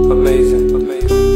Amazing, amazing.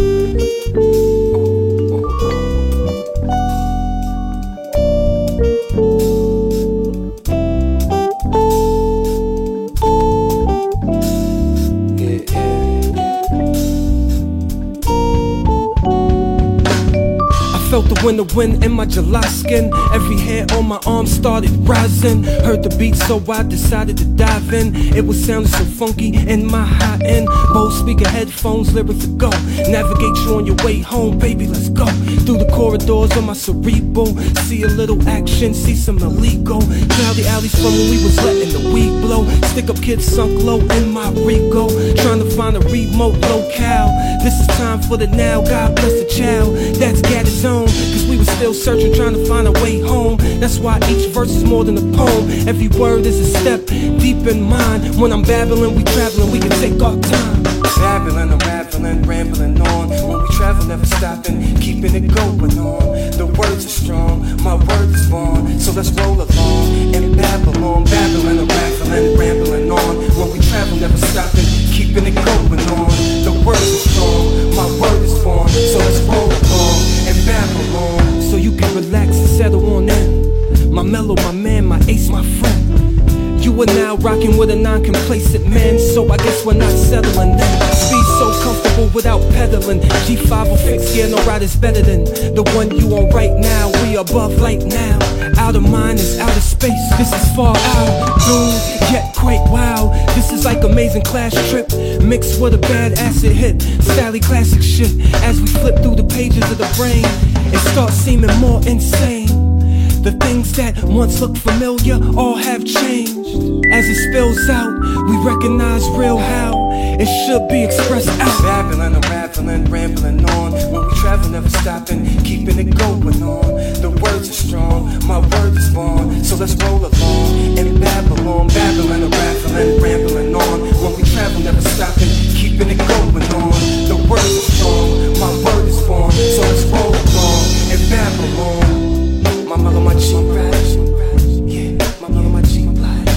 Felt the winter wind in my July skin. Every hair on my arm started rising. Heard the beat so I decided to dive in. It was sounding so funky in my high end. Bose speaker headphones, lyrics to go. Navigate you on your way home, baby, let's go. Through the corridors of my cerebral. See a little action, see some illegal. Cloudy alleys from when we was letting the weed blow. Stick up kids sunk low in my Rico. Trying to find a remote locale. This is time for the now, God bless the child. That's got his own. Cause we were still searching, trying to find a way home. That's why each verse is more than a poem. Every word is a step deep in mind. When I'm babbling, we traveling, we can take our time. Babbling, unraveling, rambling on. When we travel, never stopping, keeping it going on. The words are strong, my word is born. So let's roll along and babble on. Babbling, unraveling, rambling on. When we travel, never stopping, keeping it going on. The words are strong, my word is born. So let's roll along and babble on. So you can relax and settle on in. My mellow, my man, my ace, my friend. You are now rocking with a non-complacent man, so I guess we're not settling then. Speed so comfortable without pedaling. G5 or fixed gear, no rider's better than the one you on right now. We above light now. Out of mind is outer space. This is far out, dude, yet quite wow. This is like amazing class trip mixed with a bad acid hit. Sally classic shit. As we flip through the pages of the brain, it starts seeming more insane. The things that once looked familiar all have changed. As it spills out, we recognize real how it should be expressed out. Babbling, unraveling, rambling on. When we travel, never stopping, keeping it going on. The words are strong, my word is born. So let's roll along and babble on. Babbling, unraveling, rambling on. When we travel, never stopping, keeping it going on. The words are strong, my word is born. So let's roll along and babble on. My mellow, my cheek rise. Yeah, my mellow, my cheek rise.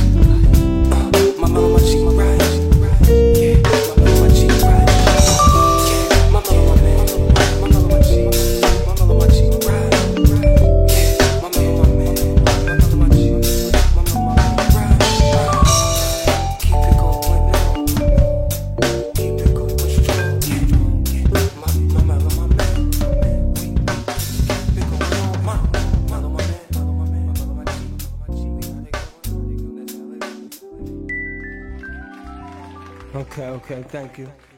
My mellow, my cheek rise. Yeah, my mellow, my cheek rise. Yeah, my mellow, my man. My mellow, my cheek. My mellow, my cheek rise. Yeah, my mellow, my man. My mellow, my cheek. My mellow, my rise. Keep it going now. Keep it going strong. Yeah, my mellow, my man. Keep it going on, my. Okay, thank you.